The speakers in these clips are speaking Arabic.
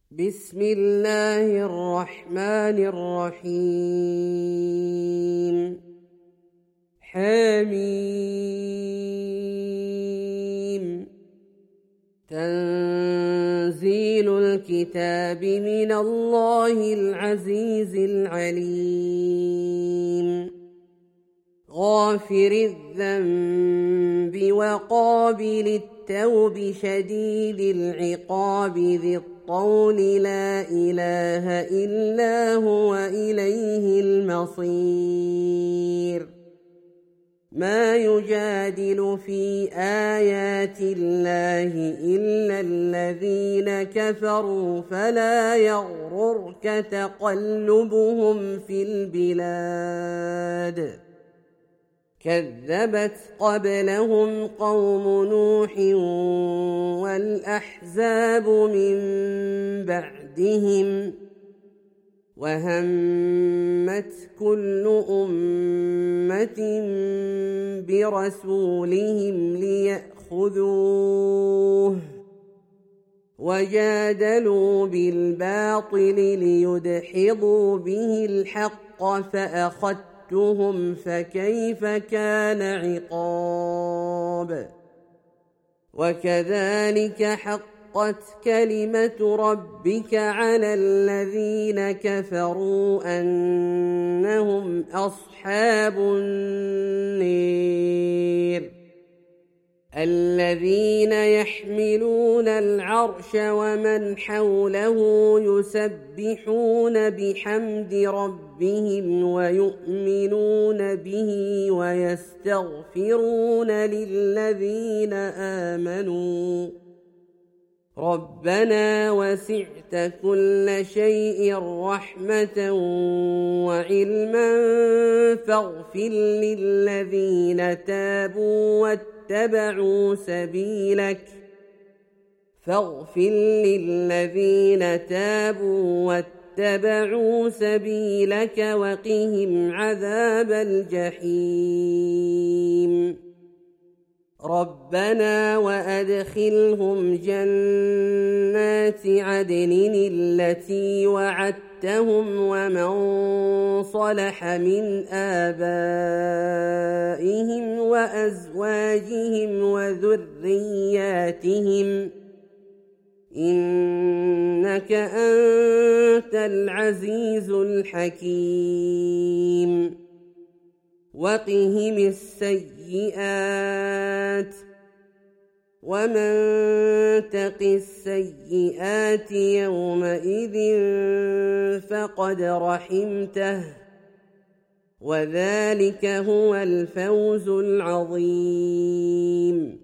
بسم الله الرحمن الرحيم. حميم. تنزيل الكتاب من الله العزيز العليم. غافر الذنب وقابل التوب شديد العقاب ذي الطول لا إله إلا هو إليه المصير. ما يجادل في آيات الله إلا الذين كفروا فلا يغررك تقلبهم في البلاد. كذبت قبلهم قوم نوح والأحزاب من بعدهم وهمت كل أمة برسولهم ليأخذوه وجادلوا بالباطل ليدحضوا به الحق فأخذتهم فكيف كان عقاب. وكذلك حقت كلمة ربك على الذين كفروا أنهم أصحاب النير. الذين يحملون العرش ومن حوله يسبحون بحمد ربهم ويؤمنون به ويستغفرون للذين آمنوا ربنا وسعت كل شيء رحمة وعلما فاغفر للذين تابوا واتبعوا سبيلك وقهم عذاب الجحيم. ربنا وأدخلهم جنات عدن التي وعدتهم ومن صلح من آبائهم وأزواجهم وذرياتهم إنك أنت العزيز الحكيم. وقهم السيئات ومن تق السيئات يومئذ فقد رحمته وذلك هو الفوز العظيم.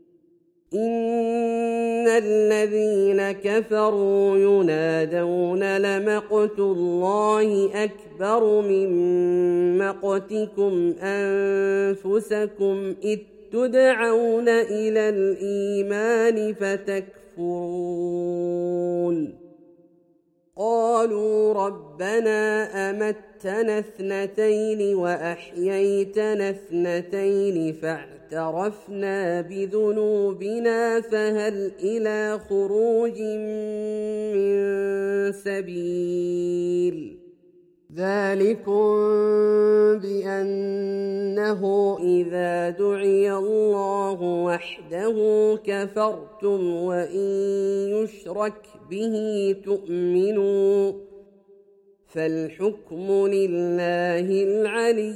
إن الذين كفروا ينادون لمقت الله أكبر من مقتكم أنفسكم إذ تدعون إلى الإيمان فتكفرون. قالوا ربنا أمتنا اثنتين وأحييتنا اثنتين فاعترفنا بذنوبنا فهل إلى خروج من سبيل. ذلكم بأنه إذا دعي الله وحده كفرتم وإن يشرك به تؤمنوا فالحكم لله العلي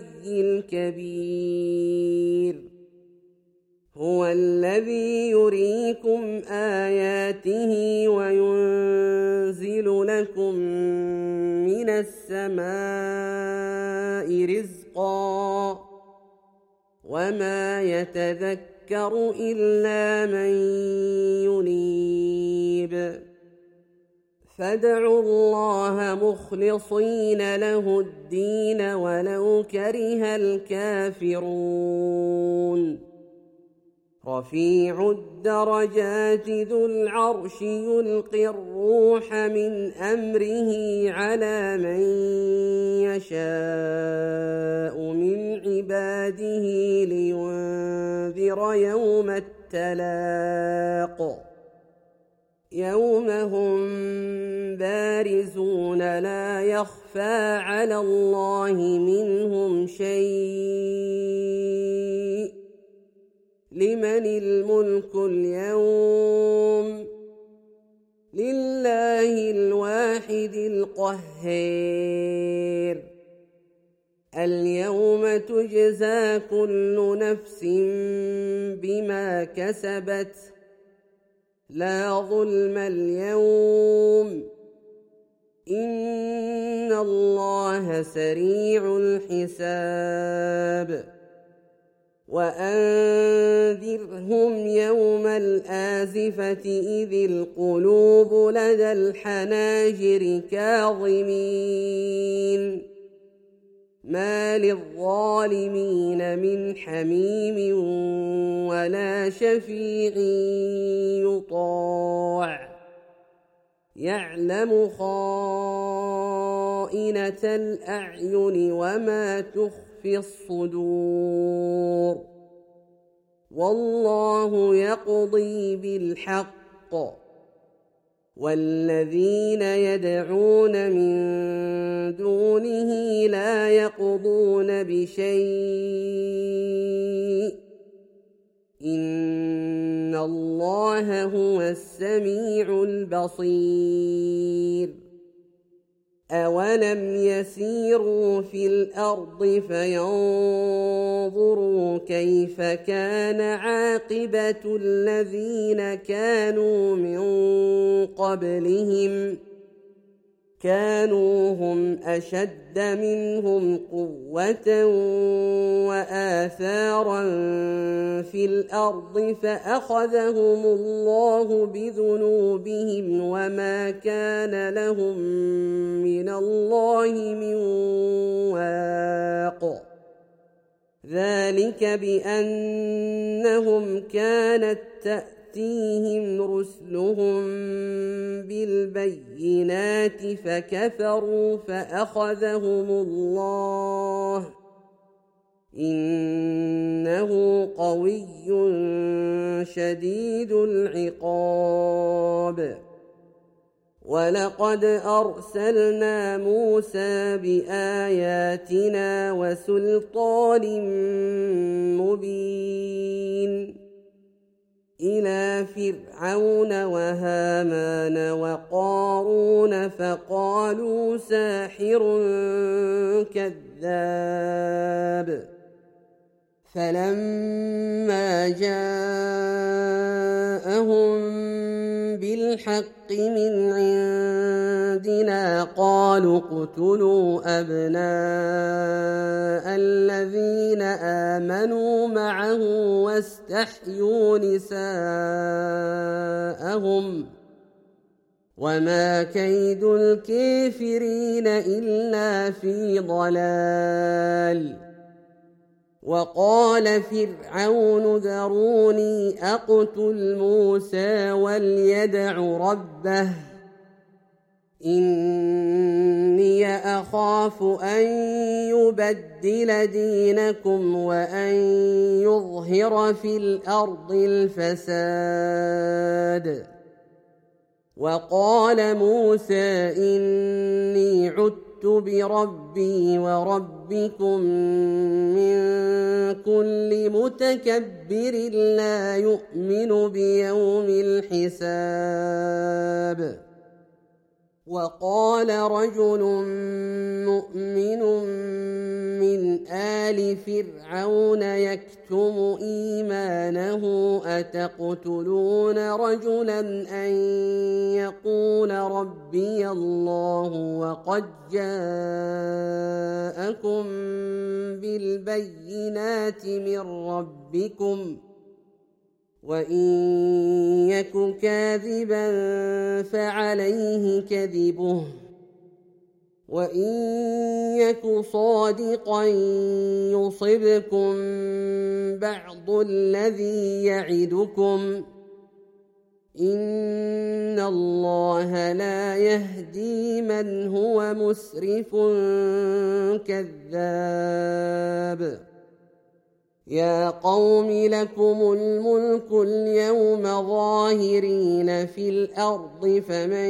الكبير. هو الذي يريكم آياته وينزل لكم من السماء رزقا وما يتذكر إلا من ينيب. فادعوا الله مخلصين له الدين ولو كره الكافرون. رفيع الدرجات ذو العرش يلقي الروح من أمره على من يشاء من عباده لينذر يوم التلاق. يوم هم بارزون لا يخفى على الله منهم شيء لمن الملك اليوم لله الواحد القهار اليوم تجزى كل نفس بما كسبت لا ظلم اليوم إن الله سريع الحساب وأنذرهم يوم الآزفة إذ القلوب لدى الحناجر كاظمين ما للظالمين من حميم ولا شفيع يطاع يعلم خائنة الأعين وما تخفي الصدور والله يقضي بالحق والذين يدعون من دونه لا يقضون بشيء إن الله هو السميع البصير أولم يسيروا في الأرض فينظروا كيف كان عاقبة الذين كانوا من قبلهم كانوا هم أشد منهم قوة وآثارا في الأرض فأخذهم الله بذنوبهم وما كان لهم من الله من واق ذلك بأنهم كانت تأتيهم رسلهم بالبينات فكفروا فأخذهم الله إنه قوي شديد العقاب ولقد أرسلنا موسى بآياتنا وسلطان مبين إلى فرعون وهامان وقارون فقالوا ساحر كذاب فلما جاءهم بالحق من عندنا قالوا اقتلوا أبناء الذين آمنوا معه واستحيوا نساءهم وما كيد الكافرين إلا في ضلال وقال فرعون ذروني أقتل موسى وليدع ربه إني أخاف أن يبدل دينكم وأن يظهر في الأرض الفساد وقال موسى إني عدت بربي وربكم من كل متكبر لا يؤمن بيوم الحساب وقال رجل مؤمن من آل فرعون يكتم إيمانه أتقتلون رجلا أن يقول ربي الله وقد جاءكم بالبينات من ربكم وإن يك كاذبا فعليه كذبه وإن يك صادقا يصبكم بعض الذي يعدكم إن الله لا يهدي من هو مسرف كذاب يا قوم لكم الملك اليوم ظاهرين في الأرض فمن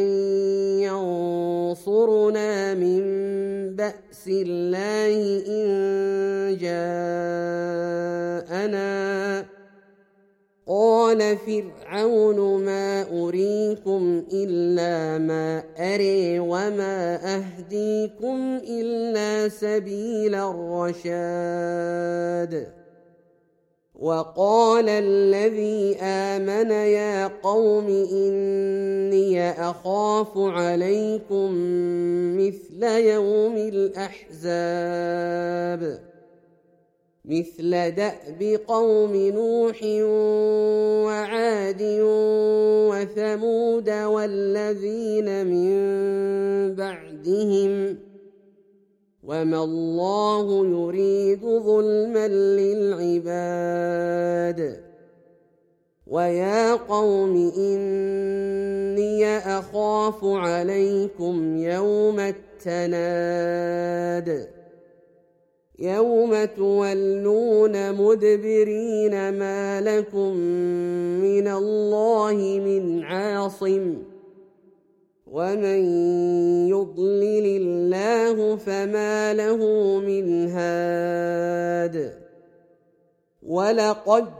ينصرنا من بأس الله إن جاءنا قال فرعون ما أريكم إلا ما أري وما أهديكم إلا سبيل الرشاد وقال الذي آمن يا قوم إني أخاف عليكم مثل يوم الأحزاب مثل دأب قوم نوح وعاد وثمود والذين من بعدهم وما الله يريد ظلما للعباد ويا قوم إني أخاف عليكم يوم التناد يوم تولون مدبرين ما لكم من الله من عاصم ومن يضلل الله فما له من هاد ولقد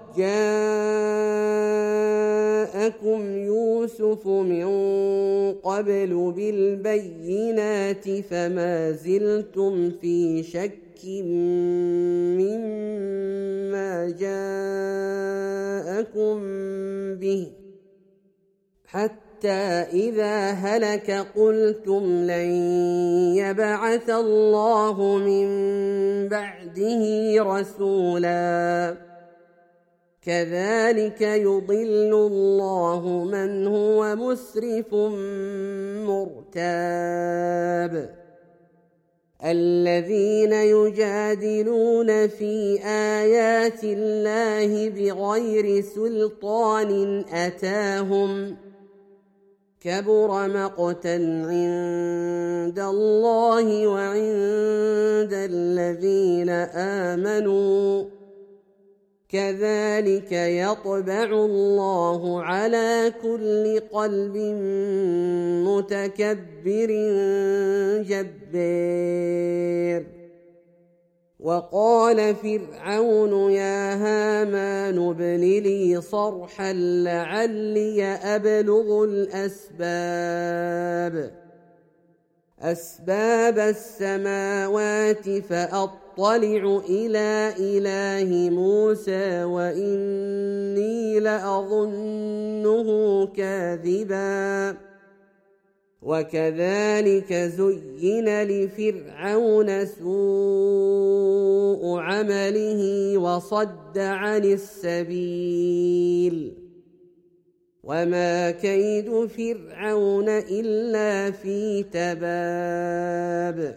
جاءكم يوسف من قبل بالبينات فما زلتم في شك مما جاءكم به حتى إذا هلك قلتم لن يبعث الله من بعده رسولا كذلك يضل الله من هو مسرف مرتاب الذين يجادلون في آيات الله بغير سلطان أتاهم كبر مقتا عند الله وعند الذين آمنوا كذلك يطبع الله على كل قلب متكبر جبار وقال فرعون يا هامان ابن لي صرحا لعلي أبلغ أسباب السماوات فأطلع إلى إله موسى وإني لأظنه كاذبا وكذلك زين لفرعون سوء عمله وصد عن السبيل وما كيد فرعون إلا في تباب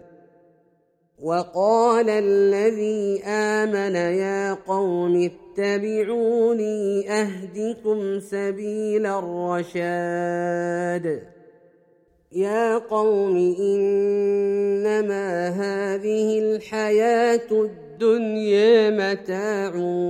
وقال الذي آمن يا قوم اتبعوني أهدكم سبيل الرشاد يا قوم إنما هذه الحياة الدنيا متاع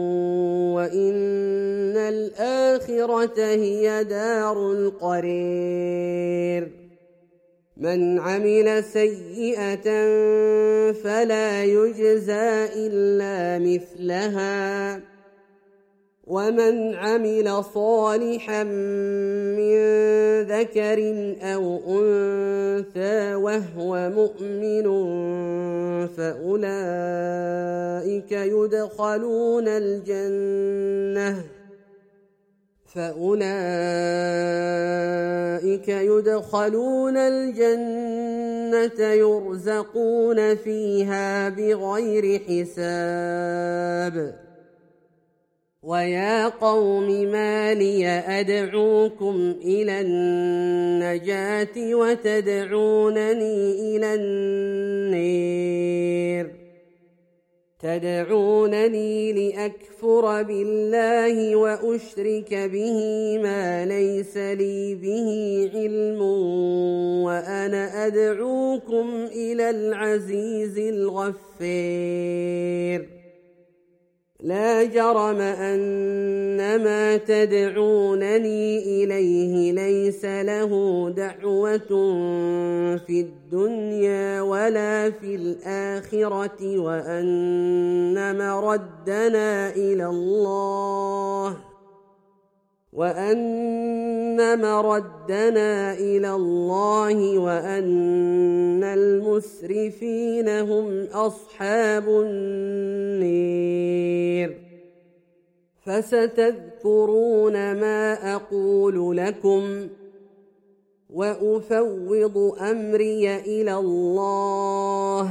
وإن الآخرة هي دار القرير من عمل سيئة فلا يجزى إلا مثلها ومن عمل صالحا من ذكر أو أنثى وهو مؤمن فأولئك يدخلون الجنة يرزقون فيها بغير حساب ويا قوم ما لي أدعوكم إلى النجاة وتدعونني إلى النار تدعونني لأكفر بالله وأشرك به ما ليس لي به علم وأنا أدعوكم إلى العزيز الغفار لا جرم أن ما تدعونني إليه ليس له دعوة في الدنيا ولا في الآخرة وأن مردنا إلى الله وأن المسرفين هم أصحاب النير فستذكرون ما أقول لكم وأفوض أمري إلى الله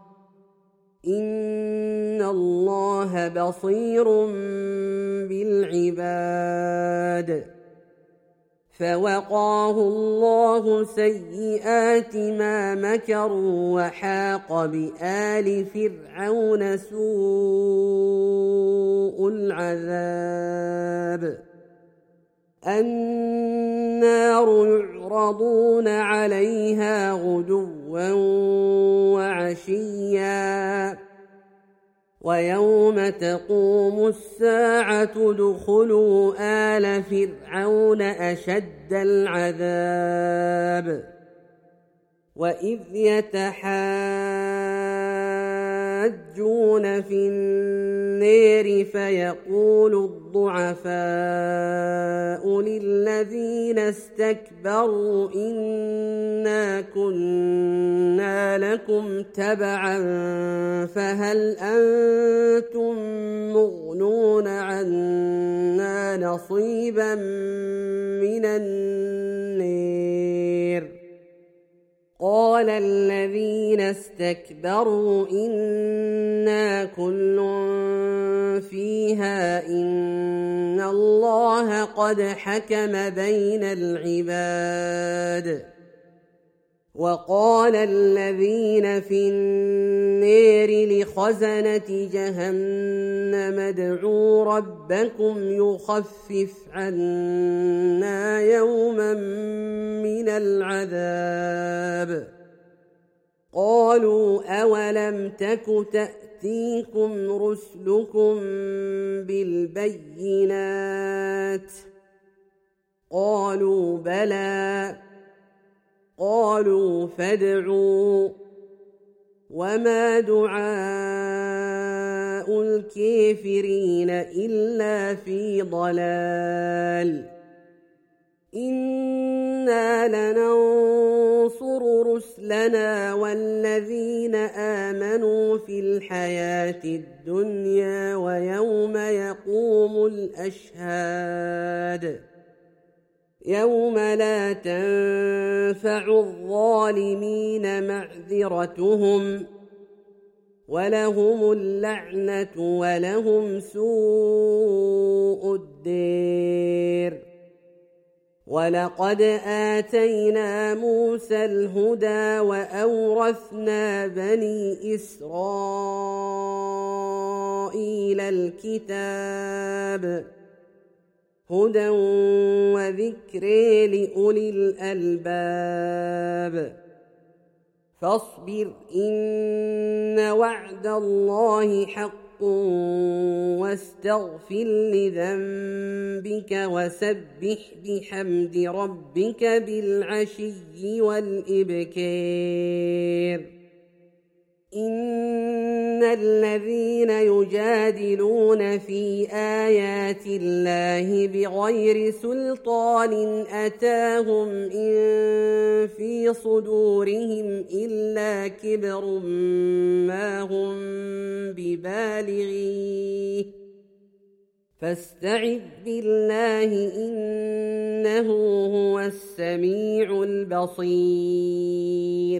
إن الله بصير بالعباد فوقاه الله سيئات ما مكروا وحاق بآل فرعون سوء العذاب النار يعرضون عليها غدوا وعشيا ويوم تقوم الساعة ادخلوا آل فرعون أشد العذاب وإذ يتحاجون في النار فيقول الضعفاء للذين استكبروا إنا كنا لكم تبعا فهل أنتم مغنون عنا نصيبا من النار قال الذين استكبروا إنا كل فيها إن الله قد حكم بين العباد وقال الذين في النار لخزنة جهنم ادعوا ربكم يخفف عنا يوما من العذاب قالوا أولم تك تأتيكم رسلكم بالبينات قالوا بلى قالوا فادعوا وما دعاء الكافرين إلا في ضلال إنا لننصر رسلنا والذين آمنوا في الحياة الدنيا ويوم يقوم الأشهاد يوم لا تنفع الظالمين معذرتهم ولهم اللعنة ولهم سوء الدير ولقد آتينا موسى الهدى وأورثنا بني إسرائيل الكتاب هدى وذكر لأولي الألباب فاصبر إن وعد الله حق واستغفر لذنبك وسبح بحمد ربك بالعشي والإبكار إن الذين يجادلون في آيات الله بغير سلطان أتاهم إن في صدورهم إلا كبر ما هم ببالغيه فاستعذ بالله إنه هو السميع البصير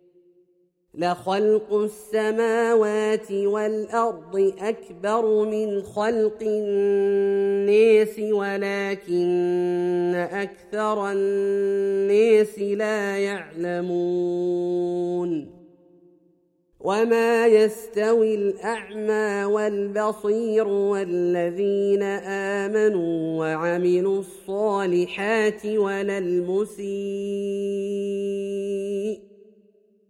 لخلق السماوات والأرض أكبر من خلق الناس ولكن أكثر الناس لا يعلمون وما يستوي الأعمى والبصير والذين آمنوا وعملوا الصالحات ولا المسيء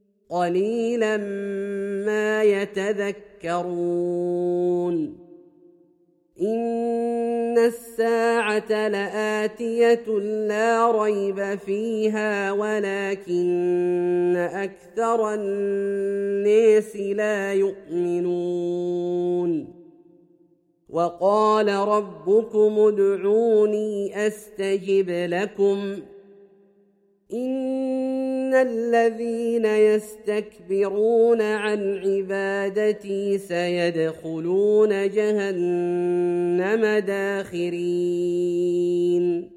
قليلا ما يتذكرون إن الساعة لآتية لا ريب فيها ولكن أكثر الناس لا يؤمنون وقال ربكم ادعوني أستجب لكم إن الذين يستكبرون عن عبادتي سيدخلون جهنم داخرين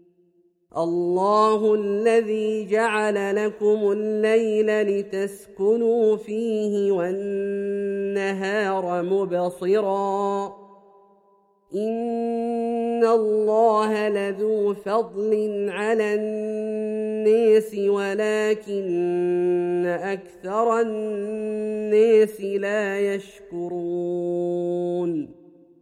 الله الذي جعل لكم الليل لتسكنوا فيه والنهار مبصرا إن الله لذو فضل على الناس ولكن أكثر الناس لا يشكرون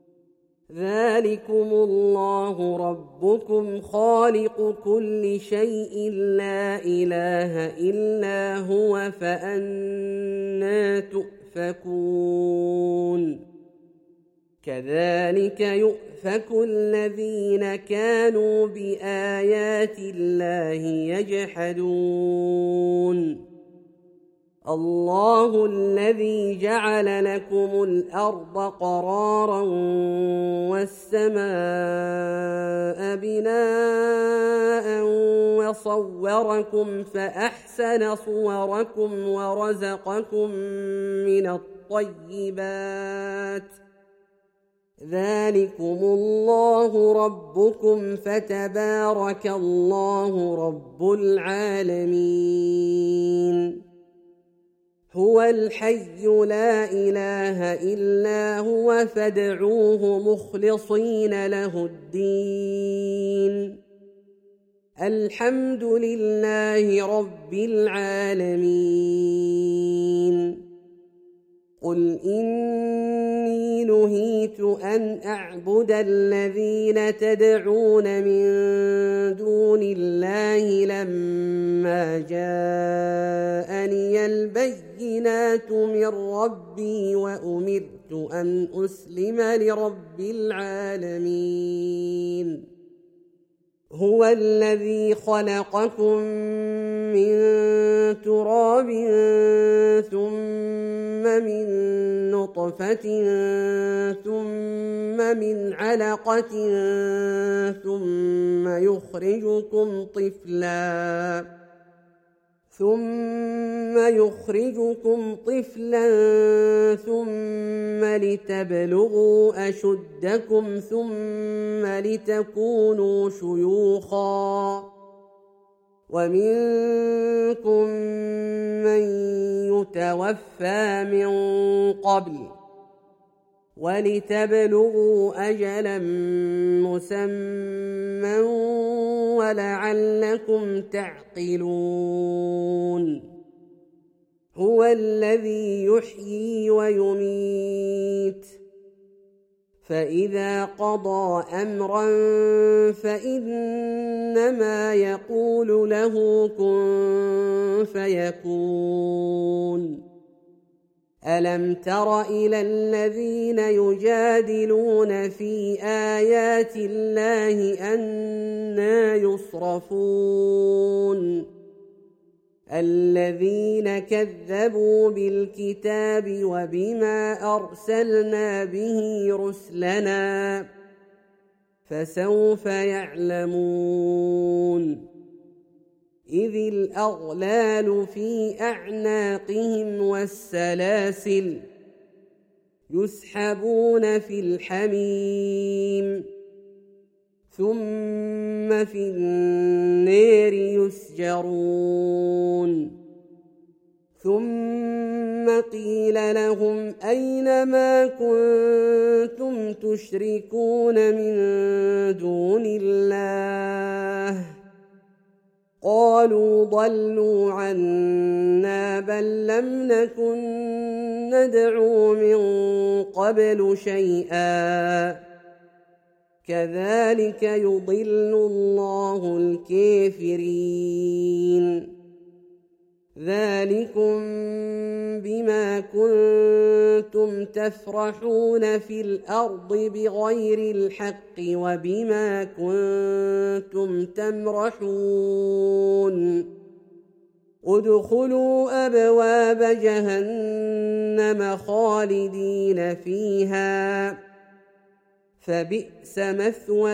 ذلكم الله ربكم خالق كل شيء لا إله إلا هو فأنى تؤفكون كذلك يؤفك الذين كانوا بآيات الله يجحدون الله الذي جعل لكم الأرض قرارا والسماء بناء وصوركم فأحسن صوركم ورزقكم من الطيبات ذلكم الله ربكم فتبارك الله رب العالمين هو الحي لا إله إلا هو فادعوه مخلصين له الدين الحمد لله رب العالمين قل إني نهيت أن أعبد الذين تدعون من دون الله لما جاءني البينات من ربي وأمرت أن أسلم لرب العالمين هو الذي خلقكم من تراب ثم من نطفة ثم من علقة ثم يخرجكم طفلا ثم لتبلغوا أشدكم ثم لتكونوا شيوخا ومنكم من يتوفى من قبل ولتبلغوا أجلا مسمى ولعلكم تعقلون هو الذي يحيي ويميت فإذا قضى أمرا فإنما يقول له كن فيكون ألم تر إلى الذين يجادلون في آيات الله أنى يصرفون الذين كذبوا بالكتاب وبما أرسلنا به رسلنا فسوف يعلمون إذ الأغلال في أعناقهم والسلاسل يسحبون في الحميم ثم في النار يسجرون ثم قيل لهم أين ما كنتم تشركون من دون الله قالوا ضلوا عنا بل لم نكن ندعو من قبل شيئا كذلك يضل الله الكافرين ذلكم بما كنتم تفرحون في الأرض بغير الحق وبما كنتم تمرحون ادخلوا أبواب جهنم خالدين فيها فبئس مثوى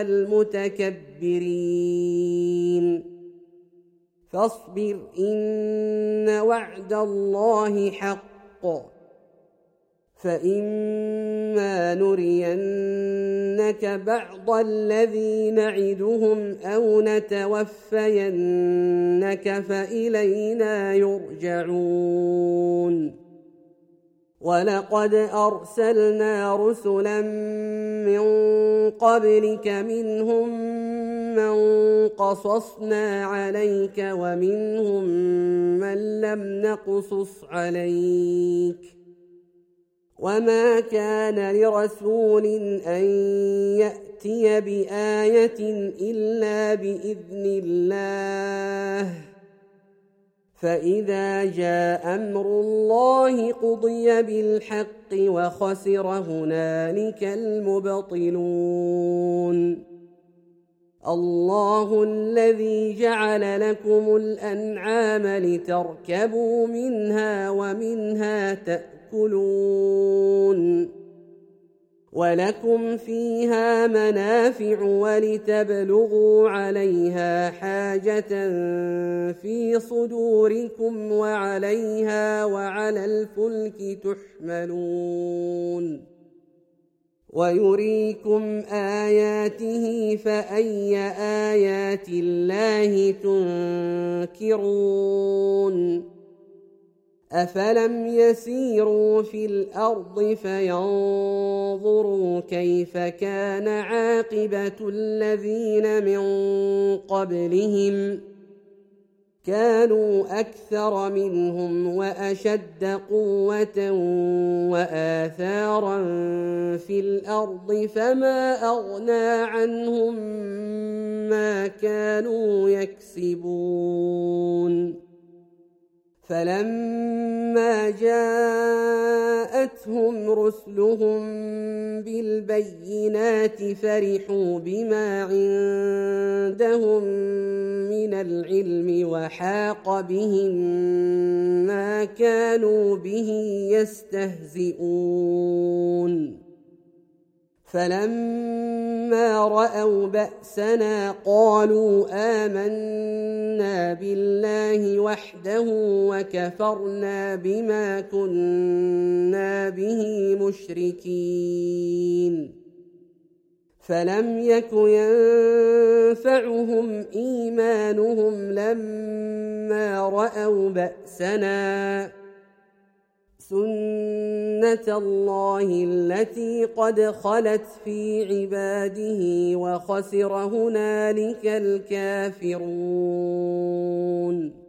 المتكبرين فاصبر إن وعد الله حق فإما نرينك بعض الذي نعدهم أو نتوفينك فإلينا يرجعون ولقد أرسلنا رسلا من قبلك منهم من قصصنا عليك ومنهم من لم نقصص عليك وما كان لرسول أن يأتي بآية إلا بإذن الله فإذا جاء أمر الله قضي بالحق وخسر هنالك المبطلون الله الذي جعل لكم الأنعام لتركبوا منها ومنها تأكلون ولكم فيها منافع ولتبلغوا عليها حاجة في صدوركم وعليها وعلى الفلك تحملون ويريكم آياته فأي آيات الله تنكرون أفلم يسيروا في الأرض فينظروا كيف كان عاقبة الذين من قبلهم كانوا أكثر منهم وأشد قوة وآثارا في الأرض فما أغنى عنهم ما كانوا يكسبون فلما جاءتهم رسلهم بالبينات فرحوا بما عندهم من العلم وحاق بهم ما كانوا به يستهزئون فلما رأوا بأسنا قالوا آمنا بالله وحده وكفرنا بما كنا به مشركين فلم يك ينفعهم إيمانهم لما رأوا بأسنا سنة الله التي قد خلت في عباده وخسر هنالك الكافرون